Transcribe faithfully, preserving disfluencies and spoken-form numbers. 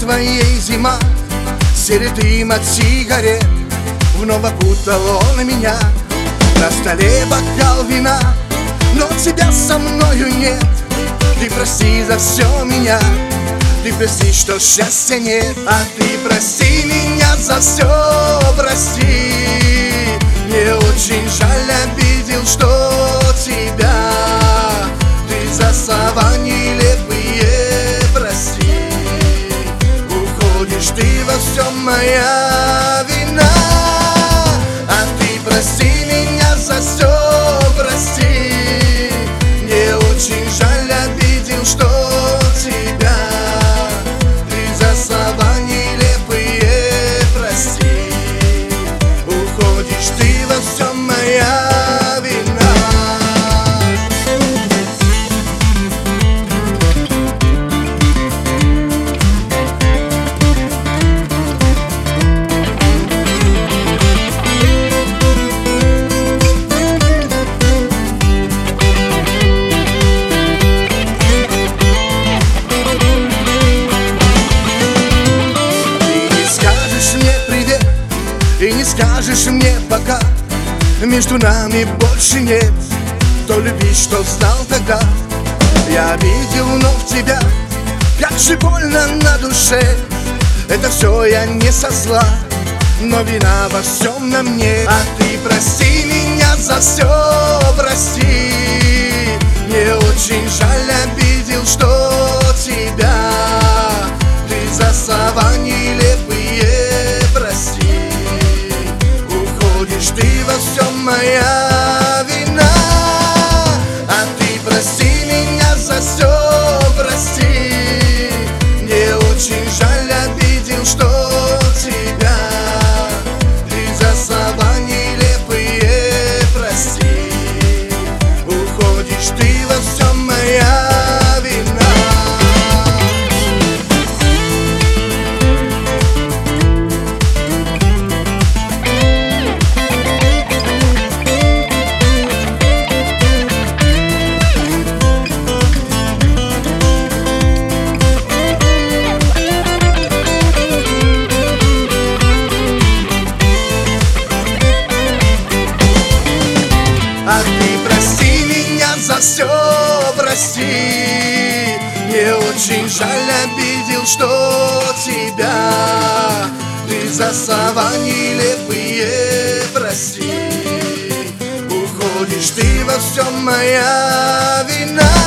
твоей зима, серед дыма сигарет вновь окутал он меня. На столе бокал вина, но тебя со мною нет. Ты прости за все меня, ты прости, что счастья нет. А ты прости меня за все, прости. Мне очень жаль, обидел, что тебя ты за слова нелепые, прости. Уходишь ты во всем, моя вина. А ты прости меня за все, прости. Мне очень жаль, обидел, что тебя ты за слова нелепые, прости. Уходишь ты во всем, моя вина. И не скажешь мне пока, между нами больше нет той любви, что знал тогда. Я видел вновь тебя, как же больно на душе. Это все я не со зла, но вина во всем на мне. А ты прости меня за все, прости. Мне очень жаль, обидел, что тебя ты за слова нелепые, прости. Уходишь ты во всем, моя вина. А ты прости меня за все, прости. Мне очень жаль, обидел, что тебя ты за слова нелепые, прости. Уходишь ты во всем, моя вина. А ты прости меня за все, прости. Мне очень жаль, обидел, что тебя ты за слова нелепые, прости. Уходишь ты во всем, моя вина.